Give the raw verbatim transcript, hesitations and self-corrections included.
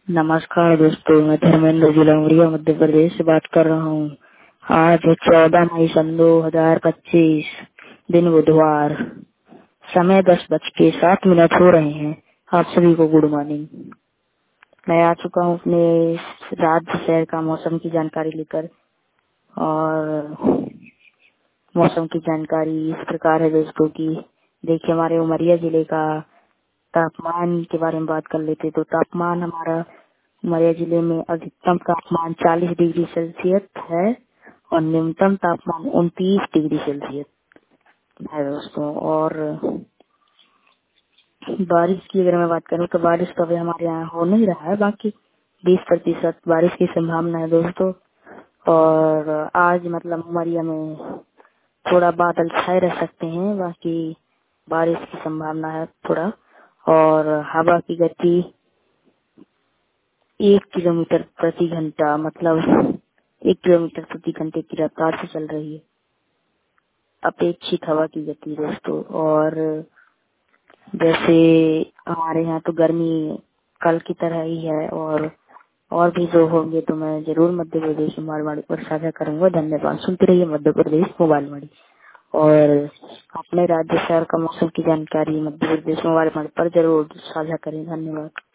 नमस्कार दोस्तों, मैं धर्मेंद्र जिला उमरिया मध्य प्रदेश से बात कर रहा हूँ। आज चौदह मई सन दो हजार पच्चीस, दिन बुधवार, समय दस बज के सात मिनट हो रहे हैं। आप सभी को गुड मॉर्निंग। मैं आ चुका हूँ अपने राज्य शहर का मौसम की जानकारी लेकर। और मौसम की जानकारी इस प्रकार है दोस्तों की देखिए, हमारे उमरिया जिले का तापमान के बारे में बात कर लेते तो तापमान हमारा उमरिया जिले में अधिकतम तापमान चालीस डिग्री सेल्सियस है और न्यूनतम तापमान उनतीस डिग्री सेल्सियस है दोस्तों। और बारिश की अगर मैं बात करूँ तो बारिश तो अभी हमारे यहाँ हो नहीं रहा है, बाकी बीस प्रतिशत बारिश की संभावना है दोस्तों। और आज मतलब उमरिया में थोड़ा बादल छाए रह सकते हैं, बाकी बारिश की संभावना है थोड़ा। और हवा की गति एक किलोमीटर प्रति घंटा मतलब एक किलोमीटर प्रति घंटे की रफ्तार से चल रही है अपेक्षित हवा की गति दोस्तों। और जैसे हमारे यहाँ तो गर्मी कल की तरह ही है, और और भी जो होंगे तो मैं जरूर मध्य प्रदेश मोबाइल पर साझा करूंगा। धन्यवाद। सुनते रहिए मध्य प्रदेश मोबाइल वाणी। और अपने राज्य शहर का मौसम की जानकारी मध्य प्रदेश मोबाइल पर जरूर साझा करें। धन्यवाद।